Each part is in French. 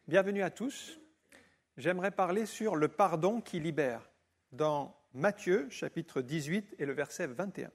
Bienvenue à tous. J'aimerais parler sur le pardon qui libère, dans Matthieu, chapitre 18 et le verset 21.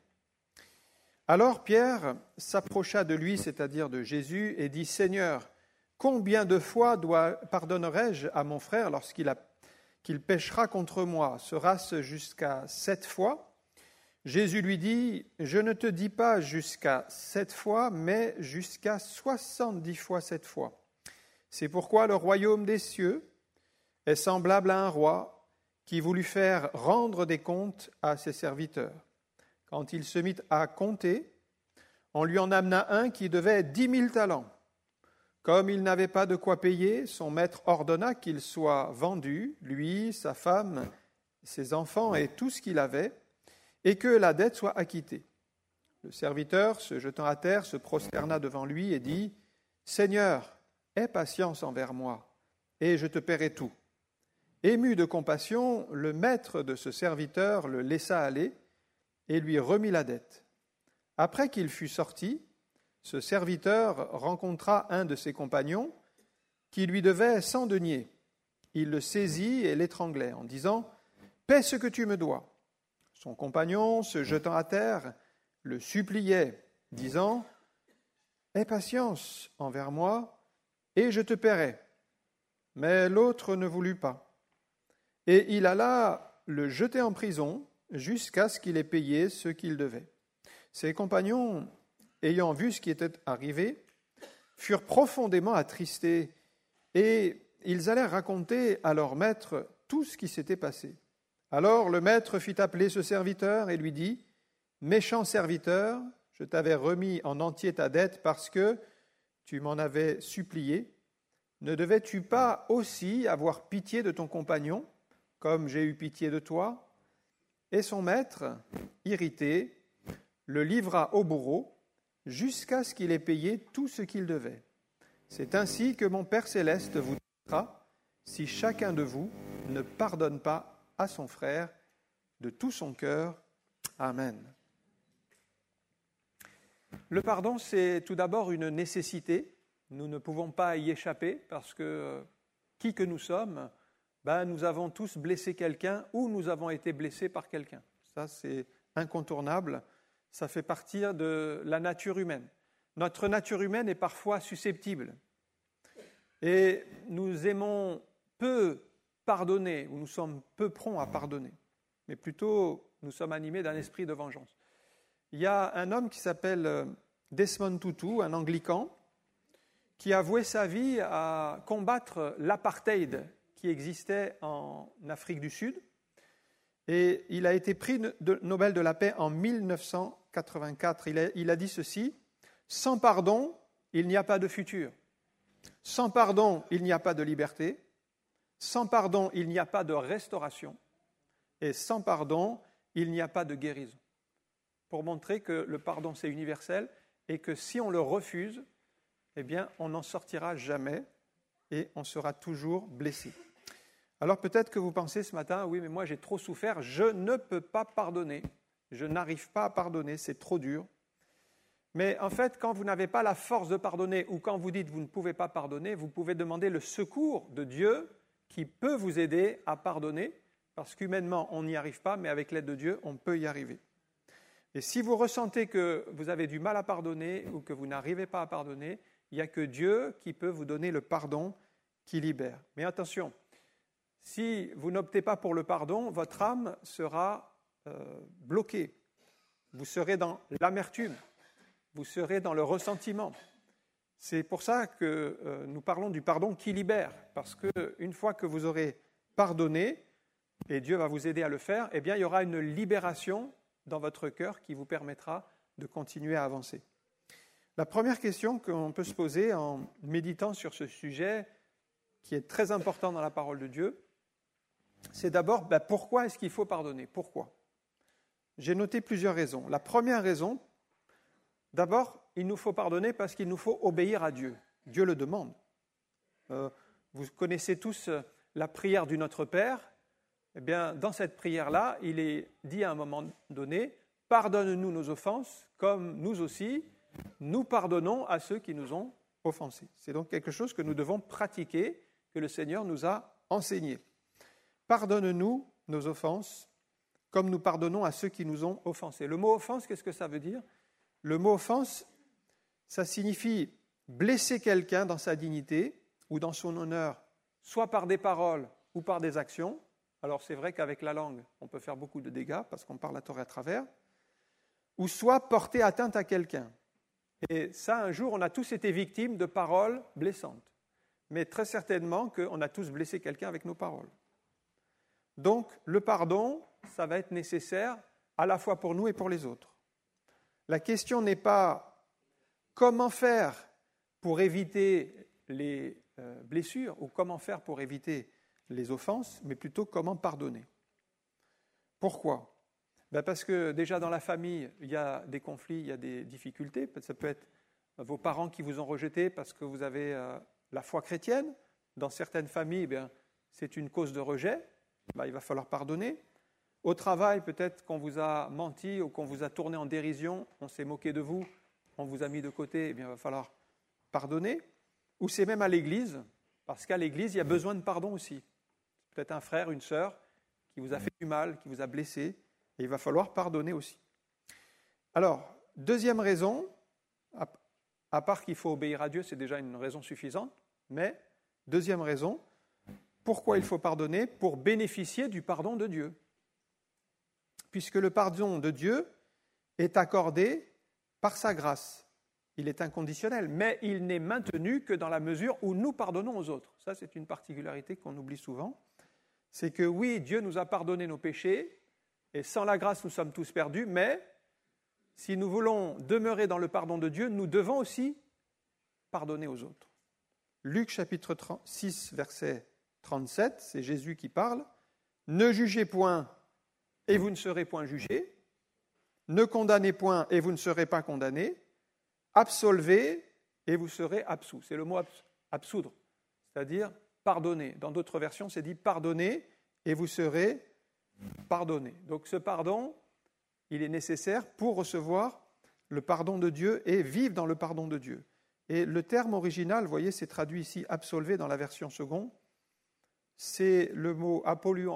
Alors Pierre s'approcha de lui, c'est-à-dire de Jésus, et dit « Seigneur, combien de fois pardonnerai-je à mon frère qu'il péchera contre moi? Sera-ce jusqu'à 7 fois ?» Jésus lui dit « Je ne te dis pas jusqu'à 7 fois, mais jusqu'à 70 fois 7 fois. C'est pourquoi le royaume des cieux est semblable à un roi qui voulut faire rendre des comptes à ses serviteurs. Quand il se mit à compter, on lui en amena un qui devait 10 000 talents. Comme il n'avait pas de quoi payer, son maître ordonna qu'il soit vendu, lui, sa femme, ses enfants et tout ce qu'il avait, et que la dette soit acquittée. Le serviteur, se jetant à terre, se prosterna devant lui et dit « Seigneur, aie patience envers moi, et je te paierai tout. » Ému de compassion, le maître de ce serviteur le laissa aller et lui remit la dette. Après qu'il fut sorti, ce serviteur rencontra un de ses compagnons qui lui devait 100 deniers. Il le saisit et l'étranglait en disant « Paie ce que tu me dois. » Son compagnon, se jetant à terre, le suppliait, disant « Aie patience envers moi, et je te paierai. » Mais l'autre ne voulut pas. Et il alla le jeter en prison jusqu'à ce qu'il ait payé ce qu'il devait. Ses compagnons, ayant vu ce qui était arrivé, furent profondément attristés, et ils allèrent raconter à leur maître tout ce qui s'était passé. Alors le maître fit appeler ce serviteur et lui dit « Méchant serviteur, je t'avais remis en entier ta dette parce que tu m'en avais supplié. Ne devais-tu pas aussi avoir pitié de ton compagnon, comme j'ai eu pitié de toi ?» Et son maître, irrité, le livra au bourreau jusqu'à ce qu'il ait payé tout ce qu'il devait. C'est ainsi que mon Père céleste vous dira si chacun de vous ne pardonne pas à son frère de tout son cœur. Amen. Le pardon, c'est tout d'abord une nécessité. Nous ne pouvons pas y échapper parce que qui que nous sommes, nous avons tous blessé quelqu'un ou nous avons été blessés par quelqu'un. Ça, c'est incontournable. Ça fait partie de la nature humaine. Notre nature humaine est parfois susceptible. Et nous aimons peu pardonner, ou nous sommes peu prompts à pardonner. Mais plutôt, nous sommes animés d'un esprit de vengeance. Il y a un homme qui s'appelle Desmond Tutu, un anglican, qui a voué sa vie à combattre l'apartheid qui existait en Afrique du Sud. Et il a été prix Nobel de la paix en 1984. Il a dit ceci, « Sans pardon, il n'y a pas de futur. Sans pardon, il n'y a pas de liberté. Sans pardon, il n'y a pas de restauration. Et sans pardon, il n'y a pas de guérison. » Pour montrer que le pardon, c'est universel et que si on le refuse, on n'en sortira jamais et on sera toujours blessé. Alors peut-être que vous pensez ce matin, oui, mais moi j'ai trop souffert, je ne peux pas pardonner, je n'arrive pas à pardonner, c'est trop dur. Mais en fait, quand vous n'avez pas la force de pardonner ou quand vous dites que vous ne pouvez pas pardonner, vous pouvez demander le secours de Dieu qui peut vous aider à pardonner, parce qu'humainement on n'y arrive pas, mais avec l'aide de Dieu, on peut y arriver. Et si vous ressentez que vous avez du mal à pardonner ou que vous n'arrivez pas à pardonner, il n'y a que Dieu qui peut vous donner le pardon qui libère. Mais attention, si vous n'optez pas pour le pardon, votre âme sera bloquée. Vous serez dans l'amertume, vous serez dans le ressentiment. C'est pour ça que nous parlons du pardon qui libère, parce qu'une fois que vous aurez pardonné, et Dieu va vous aider à le faire, il y aura une libération dans votre cœur qui vous permettra de continuer à avancer. La première question qu'on peut se poser en méditant sur ce sujet, qui est très important dans la parole de Dieu, c'est d'abord, pourquoi est-ce qu'il faut pardonner ? Pourquoi ? J'ai noté plusieurs raisons. La première raison, d'abord, il nous faut pardonner parce qu'il nous faut obéir à Dieu. Dieu le demande. Vous connaissez tous la prière du Notre Père. Dans cette prière-là, il est dit à un moment donné, « Pardonne-nous nos offenses, comme nous aussi, nous pardonnons à ceux qui nous ont offensés. » C'est donc quelque chose que nous devons pratiquer que le Seigneur nous a enseignées. Pardonne-nous nos offenses, comme nous pardonnons à ceux qui nous ont offensés. Le mot offense, qu'est-ce que ça veut dire? Le mot offense, ça signifie blesser quelqu'un dans sa dignité ou dans son honneur, soit par des paroles ou par des actions. Alors c'est vrai qu'avec la langue, on peut faire beaucoup de dégâts parce qu'on parle la Torah à travers, ou soit porter atteinte à quelqu'un. Et ça, un jour, on a tous été victimes de paroles blessantes. Mais très certainement qu'on a tous blessé quelqu'un avec nos paroles. Donc, le pardon, ça va être nécessaire à la fois pour nous et pour les autres. La question n'est pas comment faire pour éviter les blessures ou comment faire pour éviter les offenses, mais plutôt comment pardonner. Pourquoi? Parce que déjà dans la famille, il y a des conflits, il y a des difficultés. Ça peut être vos parents qui vous ont rejeté parce que vous avez la foi chrétienne. Dans certaines familles, c'est une cause de rejet. Il va falloir pardonner. Au travail, peut-être qu'on vous a menti ou qu'on vous a tourné en dérision, on s'est moqué de vous, on vous a mis de côté, il va falloir pardonner. Ou c'est même à l'église, parce qu'à l'église, il y a besoin de pardon aussi. Peut-être un frère, une sœur qui vous a fait du mal, qui vous a blessé, et il va falloir pardonner aussi. Alors, deuxième raison, à part qu'il faut obéir à Dieu, c'est déjà une raison suffisante, mais deuxième raison, pourquoi il faut pardonner? Pour bénéficier du pardon de Dieu. Puisque le pardon de Dieu est accordé par sa grâce. Il est inconditionnel, mais il n'est maintenu que dans la mesure où nous pardonnons aux autres. Ça, c'est une particularité qu'on oublie souvent. C'est que oui, Dieu nous a pardonné nos péchés, et sans la grâce, nous sommes tous perdus, mais si nous voulons demeurer dans le pardon de Dieu, nous devons aussi pardonner aux autres. Luc chapitre 6, verset 37, c'est Jésus qui parle. « Ne jugez point, et vous ne serez point jugés. Ne condamnez point, et vous ne serez pas condamnés. Absolvez, et vous serez absous. » C'est le mot absoudre, c'est-à-dire pardonner. Dans d'autres versions, c'est dit pardonnez, et vous serez pardonnés. Donc ce pardon, il est nécessaire pour recevoir le pardon de Dieu et vivre dans le pardon de Dieu. Et le terme original, vous voyez, c'est traduit ici absolvé dans la version seconde. C'est le mot apoluo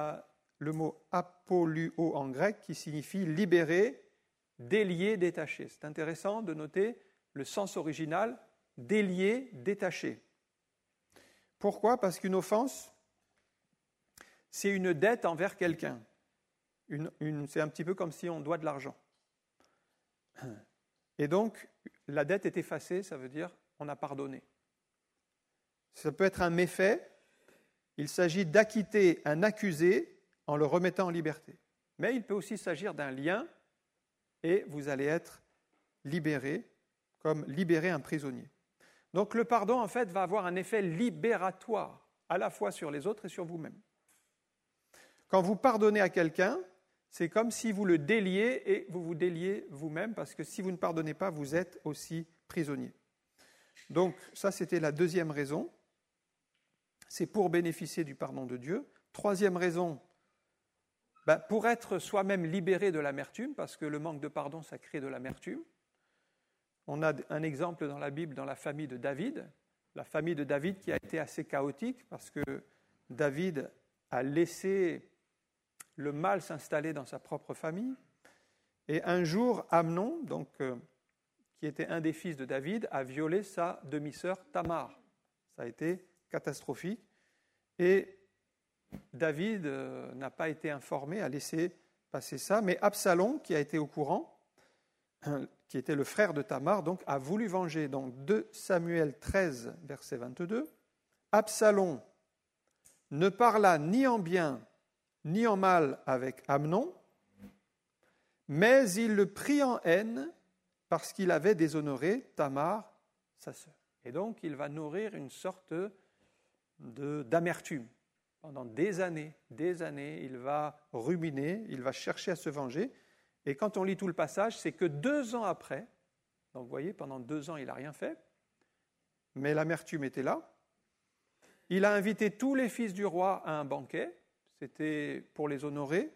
en grec qui signifie libérer, délier, détacher. C'est intéressant de noter le sens original, délier, détacher. Pourquoi? Parce qu'une offense, c'est une dette envers quelqu'un. C'est un petit peu comme si on doit de l'argent. Et donc, la dette est effacée, ça veut dire on a pardonné. Ça peut être un méfait. Il s'agit d'acquitter un accusé en le remettant en liberté. Mais il peut aussi s'agir d'un lien et vous allez être libéré, comme libérer un prisonnier. Donc le pardon, en fait, va avoir un effet libératoire, à la fois sur les autres et sur vous-même. Quand vous pardonnez à quelqu'un, c'est comme si vous le déliez et vous vous déliez vous-même, parce que si vous ne pardonnez pas, vous êtes aussi prisonnier. Donc ça, c'était la deuxième raison. C'est pour bénéficier du pardon de Dieu. Troisième raison, pour être soi-même libéré de l'amertume, parce que le manque de pardon, ça crée de l'amertume. On a un exemple dans la Bible, dans la famille de David. La famille de David qui a été assez chaotique, parce que David a laissé le mal s'installer dans sa propre famille. Et un jour, Amnon, qui était un des fils de David, a violé sa demi-sœur Tamar. Ça a été catastrophique. Et David n'a pas été informé, a laissé passer ça. Mais Absalom, qui a été au courant, qui était le frère de Tamar, donc, a voulu venger. Donc 2 Samuel 13, verset 22. Absalom ne parla ni en bien ni en mal avec Amnon, mais il le prit en haine parce qu'il avait déshonoré Tamar, sa sœur. Et donc, il va nourrir une sorte d'amertume. Pendant des années, il va ruminer, il va chercher à se venger. Et quand on lit tout le passage, c'est que 2 ans après, donc vous voyez, pendant 2 ans, il n'a rien fait, mais l'amertume était là. Il a invité tous les fils du roi à un banquet, c'était pour les honorer.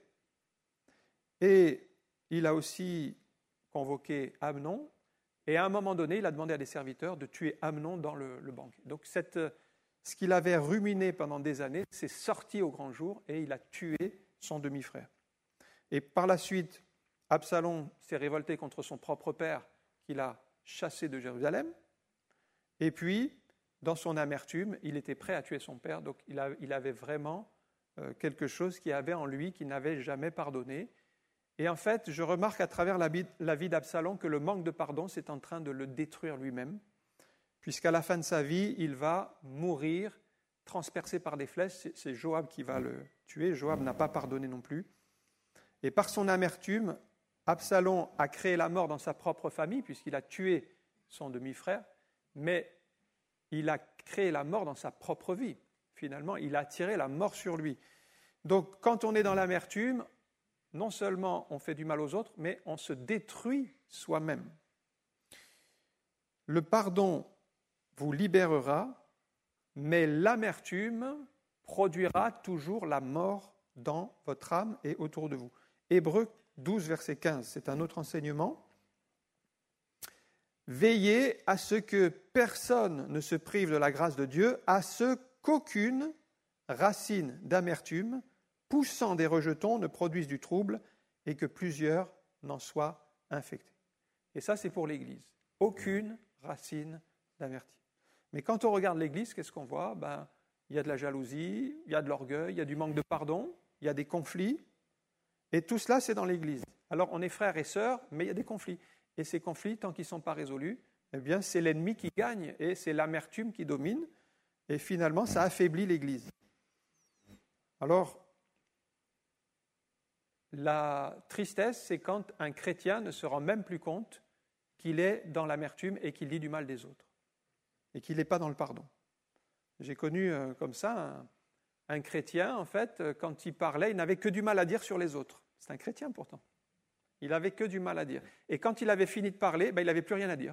Et il a aussi convoqué Amnon. Et à un moment donné, il a demandé à des serviteurs de tuer Amnon dans le banquet. Donc cette ce qu'il avait ruminé pendant des années, c'est sorti au grand jour et il a tué son demi-frère. Et par la suite, Absalom s'est révolté contre son propre père qu'il a chassé de Jérusalem. Et puis, dans son amertume, il était prêt à tuer son père. Donc il avait vraiment quelque chose qu'il avait en lui qu'il n'avait jamais pardonné. Et en fait, je remarque à travers la vie d'Absalom que le manque de pardon, c'est en train de le détruire lui-même, puisqu'à la fin de sa vie, il va mourir transpercé par des flèches. C'est Joab qui va le tuer. Joab n'a pas pardonné non plus. Et par son amertume, Absalom a créé la mort dans sa propre famille, puisqu'il a tué son demi-frère, mais il a créé la mort dans sa propre vie. Finalement, il a attiré la mort sur lui. Donc, quand on est dans l'amertume, non seulement on fait du mal aux autres, mais on se détruit soi-même. Le pardon vous libérera, mais l'amertume produira toujours la mort dans votre âme et autour de vous. Hébreux 12, verset 15, c'est un autre enseignement. Veillez à ce que personne ne se prive de la grâce de Dieu, à ce qu'aucune racine d'amertume poussant des rejetons ne produise du trouble et que plusieurs n'en soient infectés. Et ça, c'est pour l'Église. Aucune racine d'amertume. Mais quand on regarde l'Église, qu'est-ce qu'on voit ? Il y a de la jalousie, il y a de l'orgueil, il y a du manque de pardon, il y a des conflits. Et tout cela, c'est dans l'Église. Alors, on est frères et sœurs, mais il y a des conflits. Et ces conflits, tant qu'ils ne sont pas résolus, eh bien, c'est l'ennemi qui gagne et c'est l'amertume qui domine. Et finalement, ça affaiblit l'Église. Alors, la tristesse, c'est quand un chrétien ne se rend même plus compte qu'il est dans l'amertume et qu'il dit du mal des autres. Et qu'il n'est pas dans le pardon. J'ai connu comme ça un chrétien, en fait, quand il parlait, il n'avait que du mal à dire sur les autres. C'est un chrétien pourtant. Il n'avait que du mal à dire. Et quand il avait fini de parler, il n'avait plus rien à dire.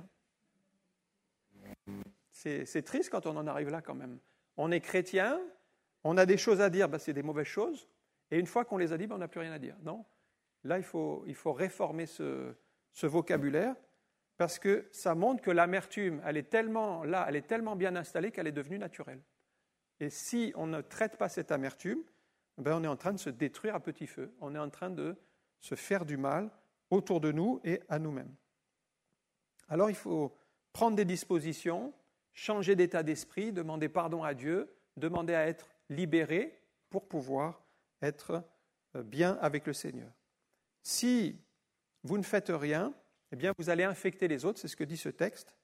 C'est triste quand on en arrive là quand même. On est chrétien, on a des choses à dire, c'est des mauvaises choses, et une fois qu'on les a dit, on n'a plus rien à dire. Non, là, il faut réformer ce vocabulaire, parce que ça montre que l'amertume, elle est tellement là, elle est tellement bien installée qu'elle est devenue naturelle. Et si on ne traite pas cette amertume, on est en train de se détruire à petit feu. On est en train de se faire du mal autour de nous et à nous-mêmes. Alors il faut prendre des dispositions, changer d'état d'esprit, demander pardon à Dieu, demander à être libéré pour pouvoir être bien avec le Seigneur. Si vous ne faites rien, eh bien vous allez infecter les autres, c'est ce que dit ce texte.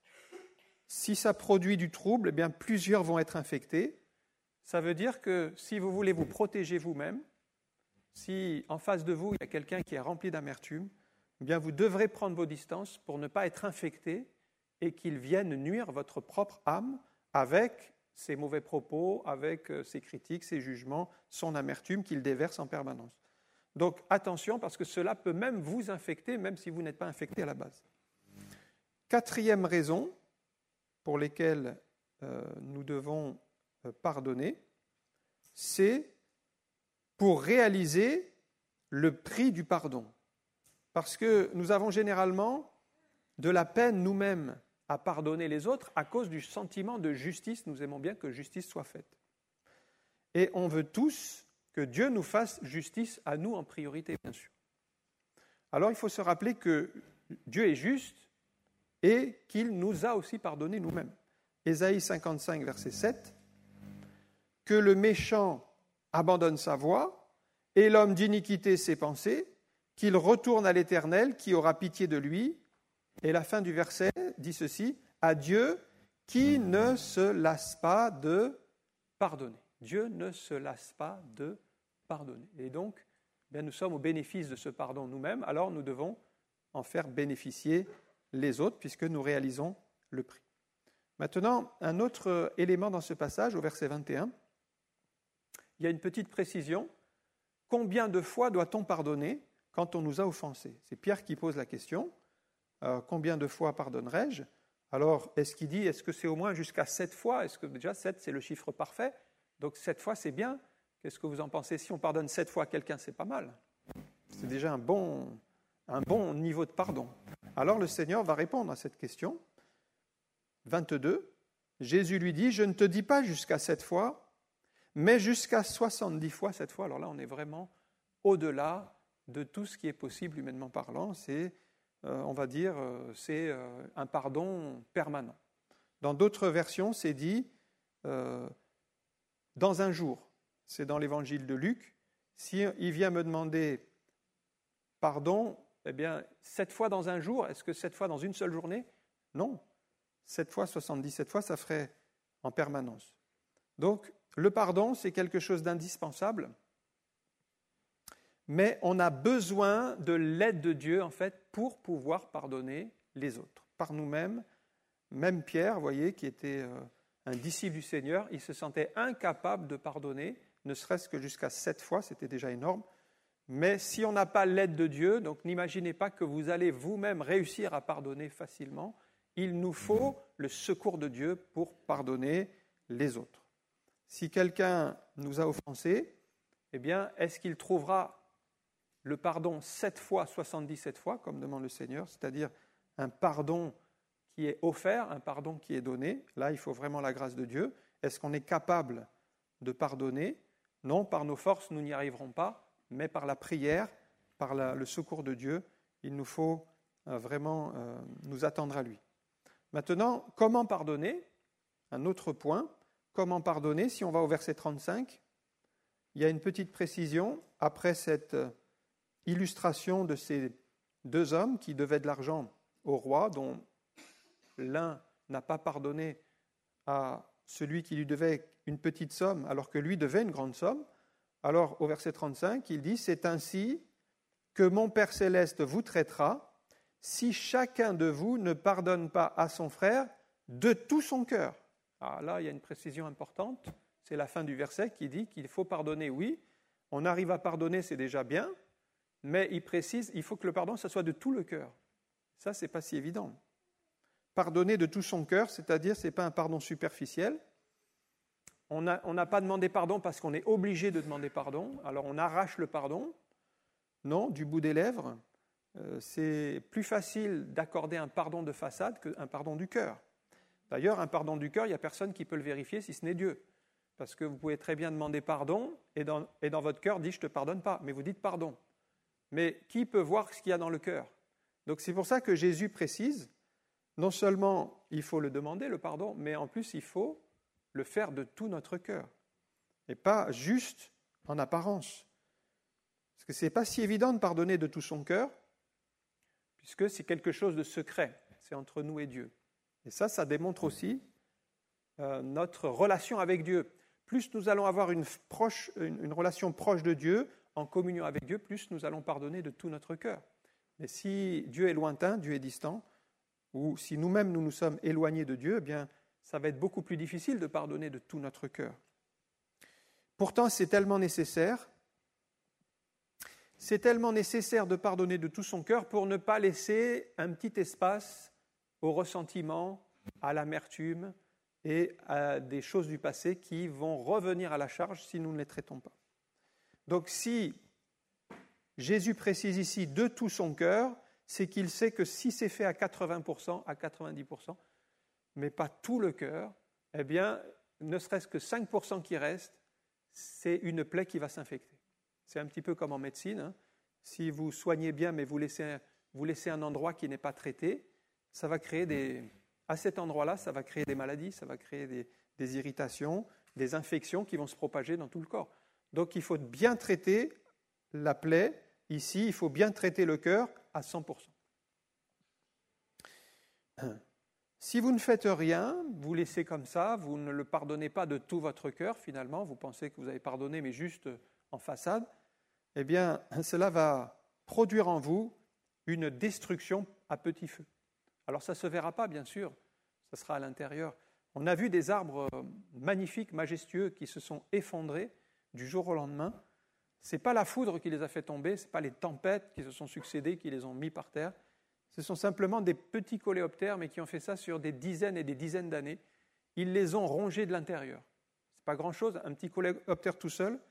Si ça produit du trouble, eh bien plusieurs vont être infectés. Ça veut dire que si vous voulez vous protéger vous-même, si en face de vous il y a quelqu'un qui est rempli d'amertume, eh bien vous devrez prendre vos distances pour ne pas être infecté et qu'il vienne nuire votre propre âme avec ses mauvais propos, avec ses critiques, ses jugements, son amertume qu'il déverse en permanence. Donc attention, parce que cela peut même vous infecter, même si vous n'êtes pas infecté à la base. Quatrième raison pour laquelle nous devons pardonner, c'est pour réaliser le prix du pardon. Parce que nous avons généralement de la peine nous-mêmes à pardonner les autres à cause du sentiment de justice. Nous aimons bien que justice soit faite. Et on veut tous que Dieu nous fasse justice à nous en priorité, bien sûr. Alors il faut se rappeler que Dieu est juste et qu'il nous a aussi pardonné nous-mêmes. Ésaïe 55, verset 7, « Que le méchant abandonne sa voie et l'homme d'iniquité ses pensées, qu'il retourne à l'Éternel qui aura pitié de lui. » Et la fin du verset dit ceci, « À Dieu qui ne se lasse pas de pardonner. » Dieu ne se lasse pas de pardonner. Et donc, nous sommes au bénéfice de ce pardon nous-mêmes, alors nous devons en faire bénéficier les autres puisque nous réalisons le prix. Maintenant, un autre élément dans ce passage, au verset 21, il y a une petite précision. Combien de fois doit-on pardonner quand on nous a offensés ? C'est Pierre qui pose la question. Combien de fois pardonnerai-je ? Alors, est-ce que c'est au moins jusqu'à 7 fois ? Est-ce que déjà 7, c'est le chiffre parfait ? Donc 7 fois, c'est bien. Qu'est-ce que vous en pensez ? Si on pardonne 7 fois à quelqu'un, c'est pas mal. C'est déjà un bon niveau de pardon. Alors le Seigneur va répondre à cette question. 22. Jésus lui dit, je ne te dis pas jusqu'à 7 fois, mais jusqu'à 70 fois 7 fois. Alors là, on est vraiment au-delà de tout ce qui est possible humainement parlant. C'est, on va dire, c'est un pardon permanent. Dans d'autres versions, c'est dit dans un jour. C'est dans l'évangile de Luc. Si il vient me demander pardon, eh bien, 7 fois dans un jour, est-ce que 7 fois dans une seule journée? Non. 7 fois, 77 fois, ça ferait en permanence. Donc, le pardon, c'est quelque chose d'indispensable, mais on a besoin de l'aide de Dieu, en fait, pour pouvoir pardonner les autres. Par nous-mêmes, même Pierre, vous voyez, qui était un disciple du Seigneur, il se sentait incapable de pardonner, ne serait-ce que jusqu'à 7 fois, c'était déjà énorme. Mais si on n'a pas l'aide de Dieu, donc n'imaginez pas que vous allez vous-même réussir à pardonner facilement, il nous faut le secours de Dieu pour pardonner les autres. Si quelqu'un nous a offensés, eh bien, est-ce qu'il trouvera le pardon 7 fois, 77 fois, comme demande le Seigneur, c'est-à-dire un pardon qui est offert, un pardon qui est donné? Là, il faut vraiment la grâce de Dieu. Est-ce qu'on est capable de pardonner? Non, par nos forces, nous n'y arriverons pas, mais par la prière, par le secours de Dieu, il nous faut vraiment nous attendre à lui. Maintenant, comment pardonner? Un autre point, comment pardonner? Si on va au verset 35, il y a une petite précision après cette illustration de ces deux hommes qui devaient de l'argent au roi, dont l'un n'a pas pardonné à celui qui lui devait une petite somme alors que lui devait une grande somme. Alors au verset 35, il dit « C'est ainsi que mon Père céleste vous traitera si chacun de vous ne pardonne pas à son frère de tout son cœur. » Alors là, il y a une précision importante, c'est la fin du verset qui dit qu'il faut pardonner, oui, on arrive à pardonner, c'est déjà bien, mais il précise, il faut que le pardon, ça soit de tout le cœur. Ça, ce n'est pas si évident. Pardonner de tout son cœur, c'est-à-dire, ce n'est pas un pardon superficiel. On n'a pas demandé pardon parce qu'on est obligé de demander pardon, alors on arrache le pardon. Non, du bout des lèvres, c'est plus facile d'accorder un pardon de façade qu'un pardon du cœur. D'ailleurs, un pardon du cœur, il n'y a personne qui peut le vérifier si ce n'est Dieu. Parce que vous pouvez très bien demander pardon et dans votre cœur dire « je ne te pardonne pas », mais vous dites pardon. Mais qui peut voir ce qu'il y a dans le cœur? Donc c'est pour ça que Jésus précise, non seulement il faut le demander, le pardon, mais en plus il faut le faire de tout notre cœur. Et pas juste en apparence. Parce que ce n'est pas si évident de pardonner de tout son cœur, puisque c'est quelque chose de secret, c'est entre nous et Dieu. Et ça démontre aussi notre relation avec Dieu. Plus nous allons avoir une relation proche de Dieu, en communion avec Dieu, plus nous allons pardonner de tout notre cœur. Mais si Dieu est lointain, Dieu est distant, ou si nous-mêmes nous sommes éloignés de Dieu, eh bien, ça va être beaucoup plus difficile de pardonner de tout notre cœur. Pourtant, c'est tellement nécessaire de pardonner de tout son cœur pour ne pas laisser un petit espace au ressentiment, à l'amertume et à des choses du passé qui vont revenir à la charge si nous ne les traitons pas. Donc si Jésus précise ici de tout son cœur, c'est qu'il sait que si c'est fait à 80%, à 90%, mais pas tout le cœur, eh bien, ne serait-ce que 5% qui reste, c'est une plaie qui va s'infecter. C'est un petit peu comme en médecine, hein. Si vous soignez bien, mais vous laissez un endroit qui n'est pas traité, ça va créer à cet endroit-là, ça va créer des maladies, ça va créer des irritations, des infections qui vont se propager dans tout le corps. Donc il faut bien traiter la plaie. Ici, il faut bien traiter le cœur à 100%. Si vous ne faites rien, vous laissez comme ça, vous ne le pardonnez pas de tout votre cœur finalement, vous pensez que vous avez pardonné mais juste en façade, eh bien cela va produire en vous une destruction à petit feu. Alors ça ne se verra pas bien sûr, ça sera à l'intérieur. On a vu des arbres magnifiques, majestueux qui se sont effondrés du jour au lendemain. Ce n'est pas la foudre qui les a fait tomber, ce n'est pas les tempêtes qui se sont succédées qui les ont mis par terre. Ce sont simplement des petits coléoptères, mais qui ont fait ça sur des dizaines et des dizaines d'années. Ils les ont rongés de l'intérieur. Ce n'est pas grand-chose, un petit coléoptère tout seul,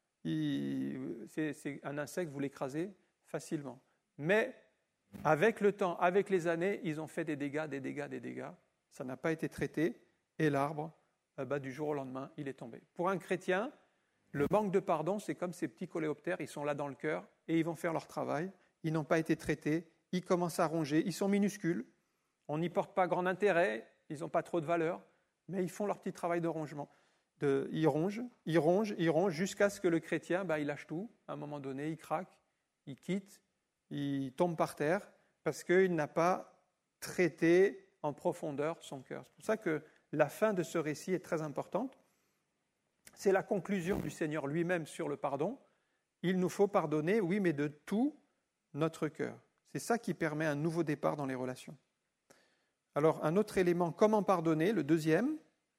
c'est un insecte, vous l'écrasez facilement. Mais avec le temps, avec les années, ils ont fait des dégâts. Ça n'a pas été traité. et l'arbre, du jour au lendemain, il est tombé. Pour un chrétien, le manque de pardon, c'est comme ces petits coléoptères, ils sont là dans le cœur et ils vont faire leur travail. Ils n'ont pas été traités, ils commencent à ronger, ils sont minuscules, on n'y porte pas grand intérêt, ils n'ont pas trop de valeur, mais ils font leur petit travail de rongement. Ils rongent, jusqu'à ce que le chrétien, il lâche tout. À un moment donné, il craque, il quitte, il tombe par terre, parce qu'il n'a pas traité en profondeur son cœur. C'est pour ça que la fin de ce récit est très importante. C'est la conclusion du Seigneur lui-même sur le pardon. Il nous faut pardonner, oui, mais de tout notre cœur. C'est ça qui permet un nouveau départ dans les relations. Alors, un autre élément, comment pardonner, le deuxième,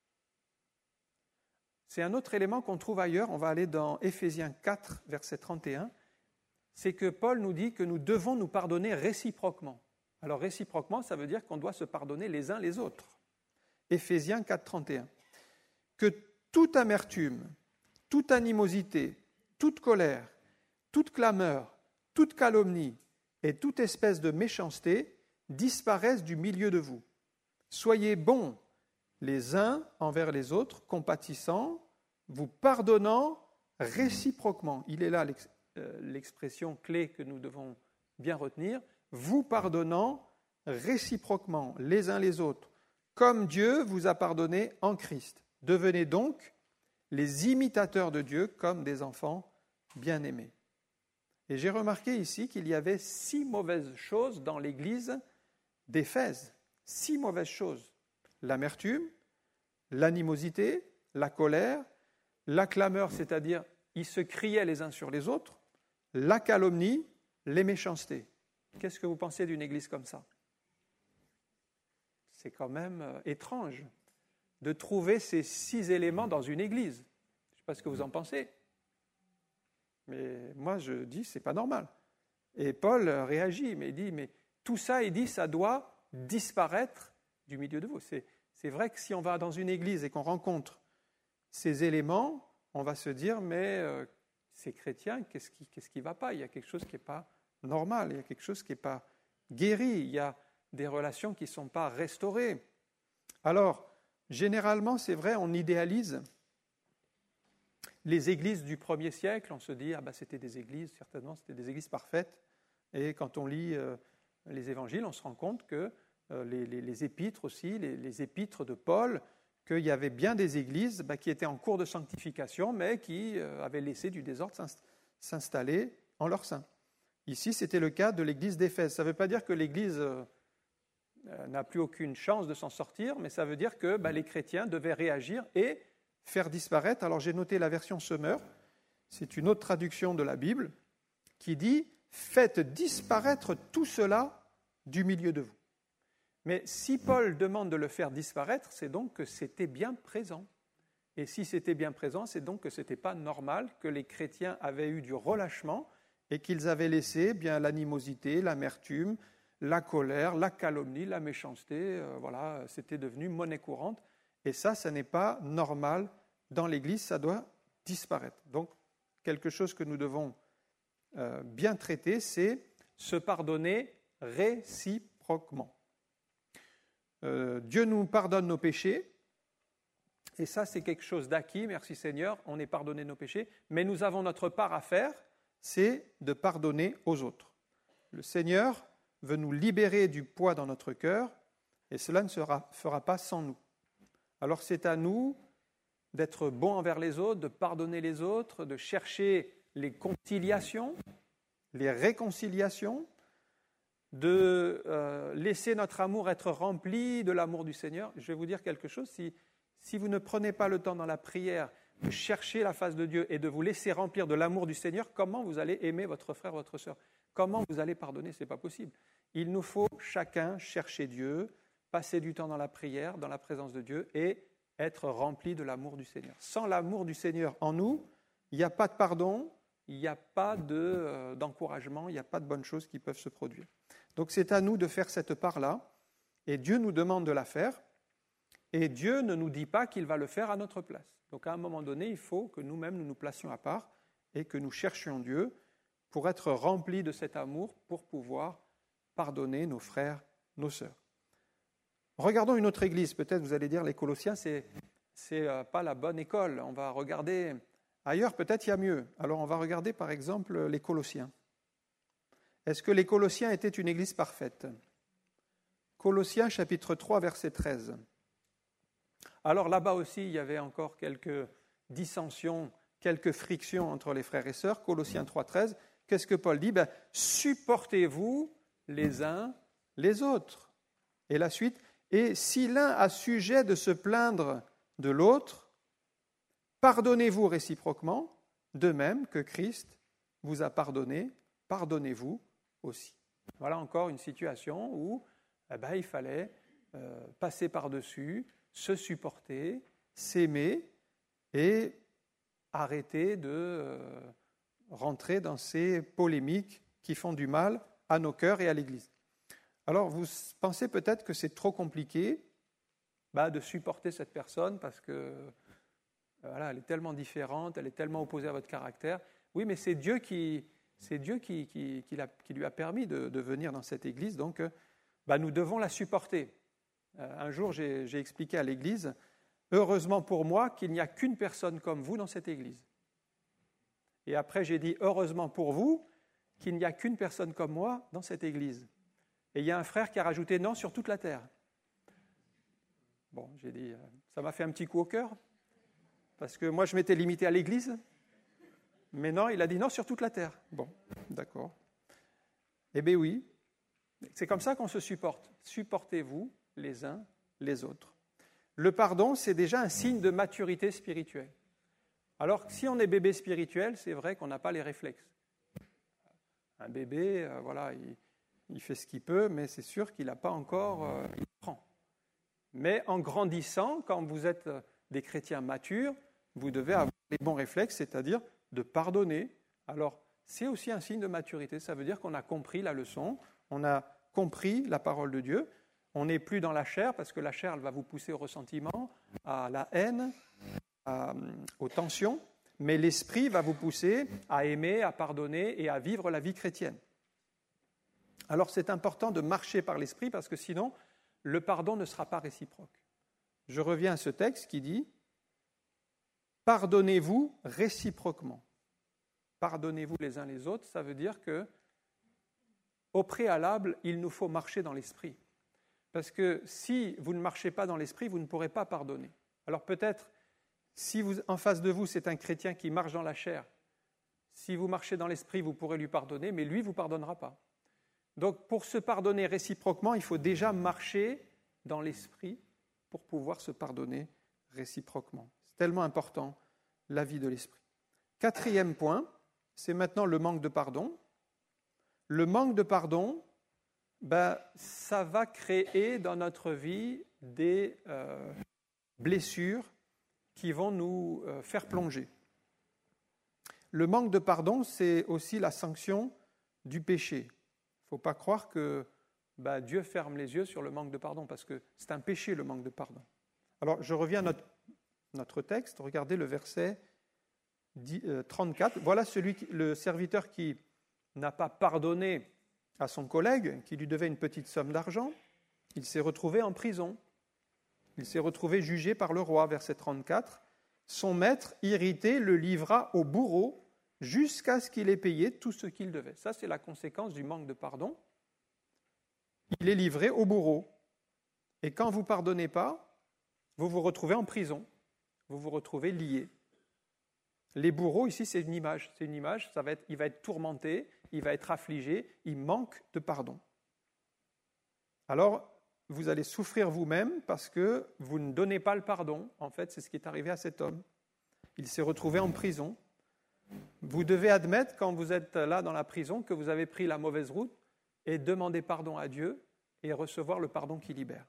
c'est un autre élément qu'on trouve ailleurs. On va aller dans Éphésiens 4, verset 31. C'est que Paul nous dit que nous devons nous pardonner réciproquement. Alors, réciproquement, ça veut dire qu'on doit se pardonner les uns les autres. Éphésiens 4, 31. Que toute amertume, toute animosité, toute colère, toute clameur, toute calomnie et toute espèce de méchanceté disparaissent du milieu de vous. Soyez bons les uns envers les autres, compatissants, vous pardonnant réciproquement. Il est là l'expression clé que nous devons bien retenir. Vous pardonnant réciproquement les uns les autres, comme Dieu vous a pardonné en Christ. Devenez donc les imitateurs de Dieu comme des enfants bien-aimés. Et j'ai remarqué ici qu'il y avait 6 mauvaises choses dans l'église d'Éphèse. 6 mauvaises choses. L'amertume, l'animosité, la colère, la clameur, c'est-à-dire ils se criaient les uns sur les autres, la calomnie, les méchancetés. Qu'est-ce que vous pensez d'une église comme ça? C'est quand même étrange de trouver ces 6 éléments dans une église. Je ne sais pas ce que vous en pensez. Mais moi, je dis, c'est pas normal. Et Paul réagit, mais il dit, mais tout ça, il dit, ça doit disparaître du milieu de vous. C'est vrai que si on va dans une église et qu'on rencontre ces éléments, on va se dire, mais ces chrétiens, qu'est-ce qui ne va pas? Il y a quelque chose qui n'est pas normal, il y a quelque chose qui n'est pas guéri, il y a des relations qui ne sont pas restaurées. Alors, généralement, c'est vrai, on idéalise les églises du 1er siècle, on se dit, c'était des églises, certainement, c'était des églises parfaites. Et quand on lit les évangiles, on se rend compte que les épîtres aussi, les épîtres de Paul, qu'il y avait bien des églises qui étaient en cours de sanctification, mais qui avaient laissé du désordre s'installer en leur sein. Ici, c'était le cas de l'église d'Éphèse. Ça ne veut pas dire que l'église n'a plus aucune chance de s'en sortir, mais ça veut dire que les chrétiens devaient réagir et faire disparaître. Alors j'ai noté la version Semeur, c'est une autre traduction de la Bible, qui dit « Faites disparaître tout cela du milieu de vous ». Mais si Paul demande de le faire disparaître, c'est donc que c'était bien présent. Et si c'était bien présent, c'est donc que ce n'était pas normal que les chrétiens avaient eu du relâchement et qu'ils avaient laissé l'animosité, l'amertume, la colère, la calomnie, la méchanceté, c'était devenu monnaie courante. Et ça n'est pas normal dans l'Église, ça doit disparaître. Donc, quelque chose que nous devons bien traiter, c'est se pardonner réciproquement. Dieu nous pardonne nos péchés, et ça, c'est quelque chose d'acquis, merci Seigneur, on est pardonné nos péchés, mais nous avons notre part à faire, c'est de pardonner aux autres. Le Seigneur veut nous libérer du poids dans notre cœur, et cela ne se fera pas sans nous. Alors c'est à nous d'être bons envers les autres, de pardonner les autres, de chercher les conciliations, les réconciliations, de laisser notre amour être rempli de l'amour du Seigneur. Je vais vous dire quelque chose, si vous ne prenez pas le temps dans la prière de chercher la face de Dieu et de vous laisser remplir de l'amour du Seigneur, comment vous allez aimer votre frère, votre sœur? Comment vous allez pardonner? Ce n'est pas possible. Il nous faut chacun chercher Dieu, passer du temps dans la prière, dans la présence de Dieu et être rempli de l'amour du Seigneur. Sans l'amour du Seigneur en nous, il n'y a pas de pardon, il n'y a pas d'encouragement, il n'y a pas de bonnes choses qui peuvent se produire. Donc c'est à nous de faire cette part-là, et Dieu nous demande de la faire, et Dieu ne nous dit pas qu'il va le faire à notre place. Donc à un moment donné, il faut que nous-mêmes nous nous placions à part et que nous cherchions Dieu pour être remplis de cet amour, pour pouvoir pardonner nos frères, nos sœurs. Regardons une autre église. Peut-être vous allez dire les Colossiens, c'est pas la bonne école. On va regarder ailleurs, peut-être il y a mieux. Alors on va regarder par exemple les Colossiens. Est-ce que les Colossiens étaient une église parfaite? Colossiens chapitre 3, verset 13. Alors là-bas aussi, il y avait encore quelques dissensions, quelques frictions entre les frères et sœurs. Colossiens 3, 13. Qu'est-ce que Paul dit? Supportez-vous les uns les autres. Et la suite, et si l'un a sujet de se plaindre de l'autre, pardonnez-vous réciproquement, de même que Christ vous a pardonné, pardonnez-vous aussi. Voilà encore une situation où il fallait passer par-dessus, se supporter, s'aimer et arrêter de rentrer dans ces polémiques qui font du mal à nos cœurs et à l'Église. Alors, vous pensez peut-être que c'est trop compliqué de supporter cette personne parce que elle est tellement différente, elle est tellement opposée à votre caractère. Oui, mais c'est Dieu qui lui a permis de venir dans cette Église, donc nous devons la supporter. Un jour, j'ai expliqué à l'Église, heureusement pour moi qu'il n'y a qu'une personne comme vous dans cette Église. Et après, j'ai dit, heureusement pour vous qu'il n'y a qu'une personne comme moi dans cette Église. Et il y a un frère qui a rajouté non sur toute la terre. Bon, j'ai dit, ça m'a fait un petit coup au cœur, parce que moi je m'étais limité à l'Église, mais non, il a dit non sur toute la terre. Bon, d'accord. Eh bien oui, c'est comme ça qu'on se supporte. Supportez-vous les uns les autres. Le pardon, c'est déjà un signe de maturité spirituelle. Alors, si on est bébé spirituel, c'est vrai qu'on n'a pas les réflexes. Un bébé, il fait ce qu'il peut, mais c'est sûr qu'il n'a pas encore... il prend. Mais en grandissant, quand vous êtes des chrétiens matures, vous devez avoir les bons réflexes, c'est-à-dire de pardonner. Alors, c'est aussi un signe de maturité. Ça veut dire qu'on a compris la leçon, on a compris la parole de Dieu. On n'est plus dans la chair, parce que la chair, elle va vous pousser au ressentiment, à la haine, aux tensions. Mais l'esprit va vous pousser à aimer, à pardonner et à vivre la vie chrétienne. Alors, c'est important de marcher par l'esprit, parce que sinon, le pardon ne sera pas réciproque. Je reviens à ce texte qui dit « Pardonnez-vous réciproquement ». Pardonnez-vous les uns les autres, ça veut dire que, au préalable, il nous faut marcher dans l'esprit. Parce que si vous ne marchez pas dans l'esprit, vous ne pourrez pas pardonner. Alors peut-être, si en face de vous, c'est un chrétien qui marche dans la chair, si vous marchez dans l'esprit, vous pourrez lui pardonner, mais lui ne vous pardonnera pas. Donc pour se pardonner réciproquement, il faut déjà marcher dans l'esprit pour pouvoir se pardonner réciproquement. C'est tellement important, la vie de l'esprit. 4e point, c'est maintenant le manque de pardon. Le manque de pardon, ça va créer dans notre vie des blessures qui vont nous faire plonger. Le manque de pardon, c'est aussi la sanction du péché. Il ne faut pas croire que Dieu ferme les yeux sur le manque de pardon, parce que c'est un péché, le manque de pardon. Alors, je reviens à notre texte. Regardez le verset 34. Voilà le serviteur qui n'a pas pardonné à son collègue, qui lui devait une petite somme d'argent. Il s'est retrouvé en prison. Il s'est retrouvé jugé par le roi, verset 34. Son maître, irrité, le livra au bourreau jusqu'à ce qu'il ait payé tout ce qu'il devait. Ça, c'est la conséquence du manque de pardon. Il est livré au bourreau. Et quand vous ne pardonnez pas, vous vous retrouvez en prison. Vous vous retrouvez lié. Les bourreaux, ici, c'est une image. C'est une image, il va être tourmenté, il va être affligé, il manque de pardon. Alors, vous allez souffrir vous-même parce que vous ne donnez pas le pardon. En fait, c'est ce qui est arrivé à cet homme. Il s'est retrouvé en prison. Vous devez admettre, quand vous êtes là dans la prison, que vous avez pris la mauvaise route et demander pardon à Dieu et recevoir le pardon qui libère.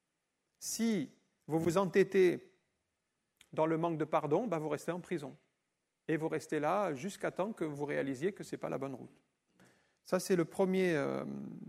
Si vous vous entêtez dans le manque de pardon, vous restez en prison. Et vous restez là jusqu'à temps que vous réalisiez que ce n'est pas la bonne route. Ça, c'est la première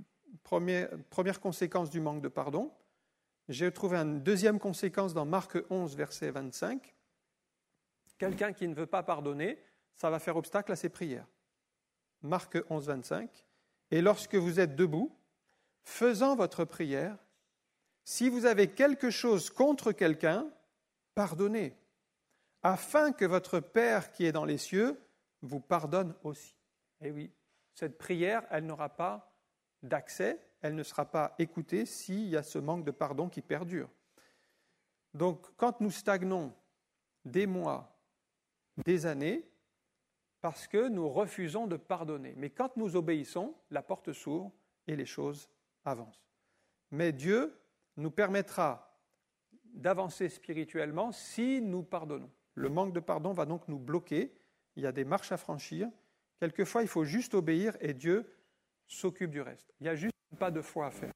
conséquence du manque de pardon. J'ai trouvé une deuxième conséquence dans Marc 11, verset 25. Quelqu'un qui ne veut pas pardonner, ça va faire obstacle à ses prières. Marc 11, 25. Et lorsque vous êtes debout, faisant votre prière, Si vous avez quelque chose contre quelqu'un, pardonnez, afin que votre Père qui est dans les cieux vous pardonne aussi. Et oui, cette prière, elle n'aura pas d'accès, elle ne sera pas écoutée s'il y a ce manque de pardon qui perdure. Donc, quand nous stagnons des mois, des années, parce que nous refusons de pardonner. Mais quand nous obéissons, la porte s'ouvre et les choses avancent. Mais Dieu nous permettra d'avancer spirituellement si nous pardonnons. Le manque de pardon va donc nous bloquer. Il y a des marches à franchir. Quelquefois, il faut juste obéir et Dieu s'occupe du reste. Il n'y a juste pas de foi à faire.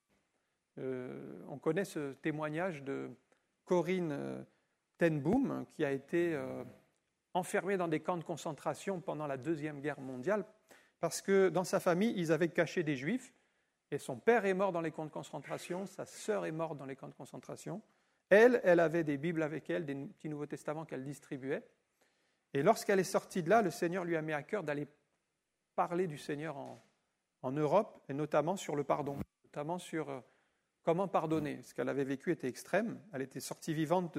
On connaît ce témoignage de Corinne ten Boom qui a été enfermée dans des camps de concentration pendant la Deuxième Guerre mondiale parce que dans sa famille, ils avaient caché des Juifs et son père est mort dans les camps de concentration, sa sœur est morte dans les camps de concentration. Elle avait des Bibles avec elle, des petits Nouveaux Testaments qu'elle distribuait. Et lorsqu'elle est sortie de là, le Seigneur lui a mis à cœur d'aller parler du Seigneur en Europe, et notamment sur le pardon, notamment sur comment pardonner. Ce qu'elle avait vécu était extrême. Elle était sortie vivante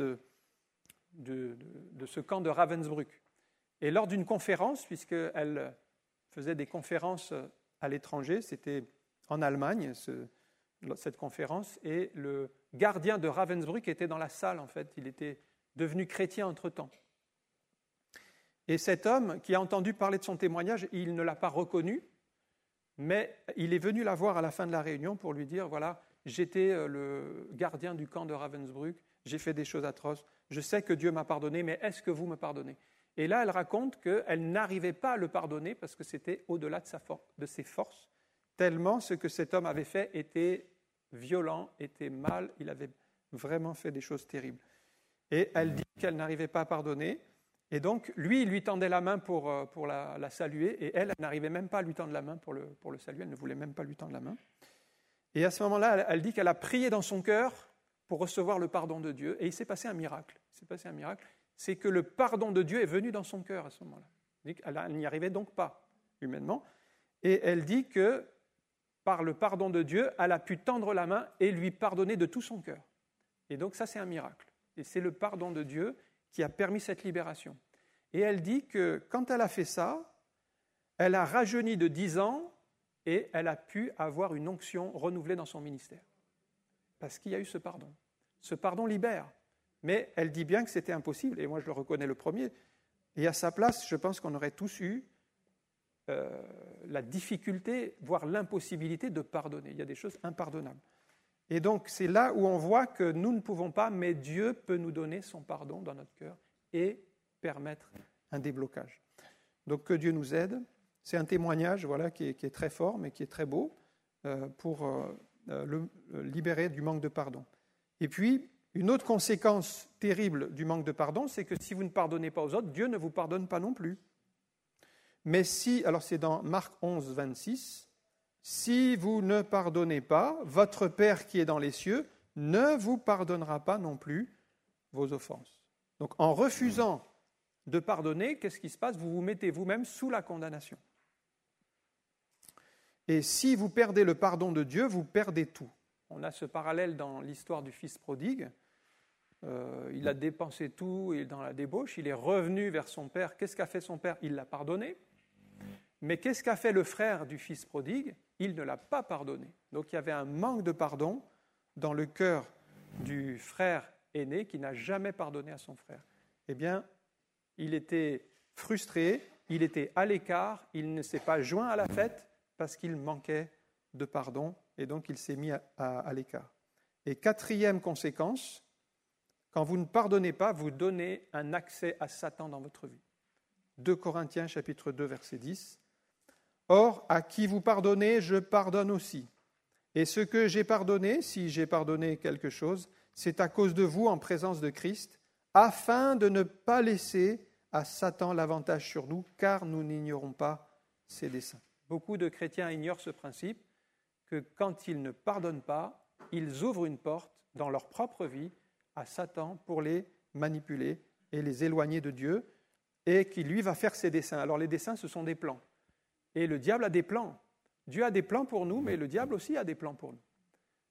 de ce camp de Ravensbrück. Et lors d'une conférence, puisqu'elle faisait des conférences à l'étranger, c'était en Allemagne, cette conférence, et le gardien de Ravensbrück était dans la salle, en fait. Il était devenu chrétien entre-temps. Et cet homme qui a entendu parler de son témoignage, il ne l'a pas reconnu, mais il est venu la voir à la fin de la réunion pour lui dire, voilà, j'étais le gardien du camp de Ravensbrück, j'ai fait des choses atroces, je sais que Dieu m'a pardonné, mais est-ce que vous me pardonnez ? Et là, elle raconte qu'elle n'arrivait pas à le pardonner parce que c'était au-delà de ses forces, tellement ce que cet homme avait fait était violent, était mal, il avait vraiment fait des choses terribles. Et elle dit qu'elle n'arrivait pas à pardonner, et donc lui, il lui tendait la main pour la saluer, et elle n'arrivait même pas à lui tendre la main pour le saluer, elle ne voulait même pas lui tendre la main. Et à ce moment-là, elle dit qu'elle a prié dans son cœur pour recevoir le pardon de Dieu, et il s'est passé un miracle. C'est que le pardon de Dieu est venu dans son cœur à ce moment-là. Elle n'y arrivait donc pas, humainement. Et elle dit que par le pardon de Dieu, elle a pu tendre la main et lui pardonner de tout son cœur. Et donc ça, c'est un miracle. Et c'est le pardon de Dieu qui a permis cette libération. Et elle dit que quand elle a fait ça, elle a rajeuni de 10 ans et elle a pu avoir une onction renouvelée dans son ministère. Parce qu'il y a eu ce pardon. Ce pardon libère. Mais elle dit bien que c'était impossible, et moi je le reconnais le premier. Et à sa place, je pense qu'on aurait tous eu la difficulté, voire l'impossibilité de pardonner. Il y a des choses impardonnables. Et donc c'est là où on voit que nous ne pouvons pas, mais Dieu peut nous donner son pardon dans notre cœur et permettre un déblocage. Donc que Dieu nous aide. C'est un témoignage qui est très fort, mais qui est très beau pour le libérer du manque de pardon. Et puis, une autre conséquence terrible du manque de pardon, c'est que si vous ne pardonnez pas aux autres, Dieu ne vous pardonne pas non plus. Mais si, alors c'est dans Marc 11, 26, « Si vous ne pardonnez pas, votre Père qui est dans les cieux ne vous pardonnera pas non plus vos offenses. » Donc en refusant de pardonner, qu'est-ce qui se passe ? Vous vous mettez vous-même sous la condamnation. Et si vous perdez le pardon de Dieu, vous perdez tout. On a ce parallèle dans l'histoire du fils prodigue. Il a dépensé tout et dans la débauche, il est revenu vers son père. Qu'est-ce qu'a fait son père ? Il l'a pardonné. Mais qu'est-ce qu'a fait le frère du fils prodigue ? Il ne l'a pas pardonné. Donc il y avait un manque de pardon dans le cœur du frère aîné qui n'a jamais pardonné à son frère. Eh bien, il était frustré, il était à l'écart, il ne s'est pas joint à la fête parce qu'il manquait de pardon et donc il s'est mis à l'écart. Et quatrième conséquence, quand vous ne pardonnez pas, vous donnez un accès à Satan dans votre vie. 2 Corinthiens chapitre 2 verset 10. Or, à qui vous pardonnez, je pardonne aussi. Et ce que j'ai pardonné, si j'ai pardonné quelque chose, c'est à cause de vous en présence de Christ, afin de ne pas laisser à Satan l'avantage sur nous, car nous n'ignorons pas ses desseins. Beaucoup de chrétiens ignorent ce principe, que quand ils ne pardonnent pas, ils ouvrent une porte dans leur propre vie à Satan pour les manipuler et les éloigner de Dieu, et qui lui va faire ses desseins. Alors les desseins, ce sont des plans. Et le diable a des plans. Dieu a des plans pour nous, mais le diable aussi a des plans pour nous.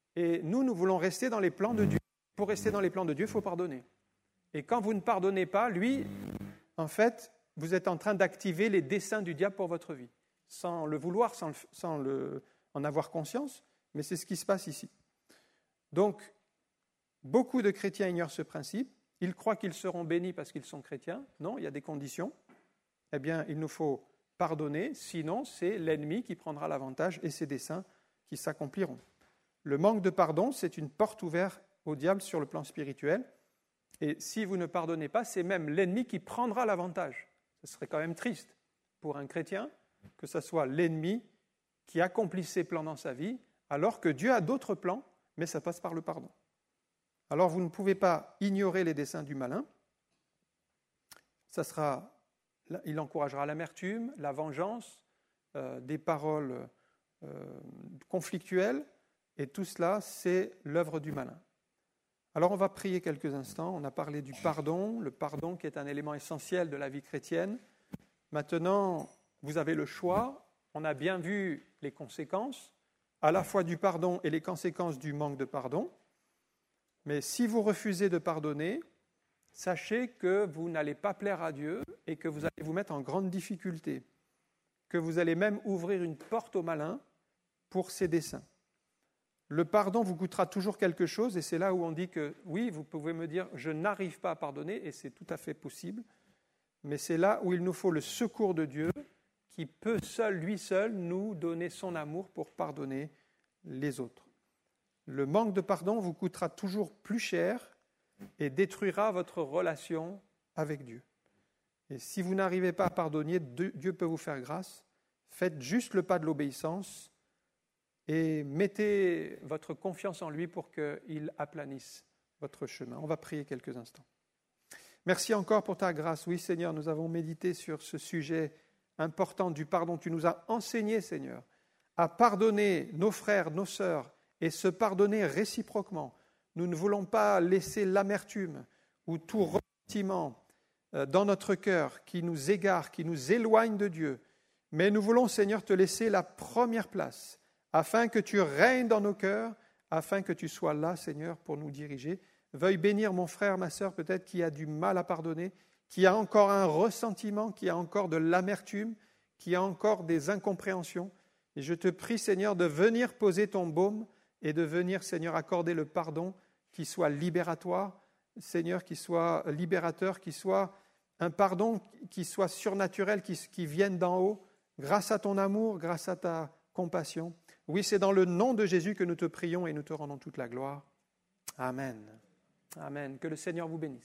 Et nous voulons rester dans les plans de Dieu. Pour rester dans les plans de Dieu, il faut pardonner. Et quand vous ne pardonnez pas, lui, en fait, vous êtes en train d'activer les desseins du diable pour votre vie, sans le vouloir, sans en avoir conscience, mais c'est ce qui se passe ici. Donc, beaucoup de chrétiens ignorent ce principe. Ils croient qu'ils seront bénis parce qu'ils sont chrétiens. Non, il y a des conditions. Eh bien, il nous faut pardonner, sinon c'est l'ennemi qui prendra l'avantage et ses desseins qui s'accompliront. Le manque de pardon, c'est une porte ouverte au diable sur le plan spirituel. Et si vous ne pardonnez pas, c'est même l'ennemi qui prendra l'avantage. Ce serait quand même triste pour un chrétien que ce soit l'ennemi qui accomplisse ses plans dans sa vie, alors que Dieu a d'autres plans, mais ça passe par le pardon. Alors vous ne pouvez pas ignorer les desseins du malin. Il encouragera l'amertume, la vengeance, des paroles conflictuelles, et tout cela, c'est l'œuvre du malin. Alors on va prier quelques instants. On a parlé du pardon, le pardon qui est un élément essentiel de la vie chrétienne. Maintenant, vous avez le choix. On a bien vu les conséquences, à la fois du pardon et les conséquences du manque de pardon. Mais si vous refusez de pardonner, sachez que vous n'allez pas plaire à Dieu et que vous allez vous mettre en grande difficulté, que vous allez même ouvrir une porte au malin pour ses desseins. Le pardon vous coûtera toujours quelque chose, et c'est là où on dit que, oui, vous pouvez me dire, je n'arrive pas à pardonner, et c'est tout à fait possible, mais c'est là où il nous faut le secours de Dieu, qui peut lui seul, nous donner son amour pour pardonner les autres. Le manque de pardon vous coûtera toujours plus cher et détruira votre relation avec Dieu. Et si vous n'arrivez pas à pardonner, Dieu peut vous faire grâce. Faites juste le pas de l'obéissance et mettez votre confiance en lui pour qu'il aplanisse votre chemin. On va prier quelques instants. Merci encore pour ta grâce. Oui, Seigneur, nous avons médité sur ce sujet important du pardon. Tu nous as enseigné, Seigneur, à pardonner nos frères, nos sœurs, et se pardonner réciproquement. Nous ne voulons pas laisser l'amertume ou tout ressentiment dans notre cœur qui nous égare, qui nous éloigne de Dieu. Mais nous voulons, Seigneur, te laisser la première place, afin que tu règnes dans nos cœurs, afin que tu sois là, Seigneur, pour nous diriger. Veuille bénir mon frère, ma sœur, peut-être qui a du mal à pardonner, qui a encore un ressentiment, qui a encore de l'amertume, qui a encore des incompréhensions. Et je te prie, Seigneur, de venir poser ton baume et de venir, Seigneur, accorder le pardon qui soit libératoire, Seigneur, qui soit libérateur, qui soit un pardon qui soit surnaturel, qui vienne d'en haut, grâce à ton amour, grâce à ta compassion. Oui, c'est dans le nom de Jésus que nous te prions et nous te rendons toute la gloire. Amen. Amen. Que le Seigneur vous bénisse.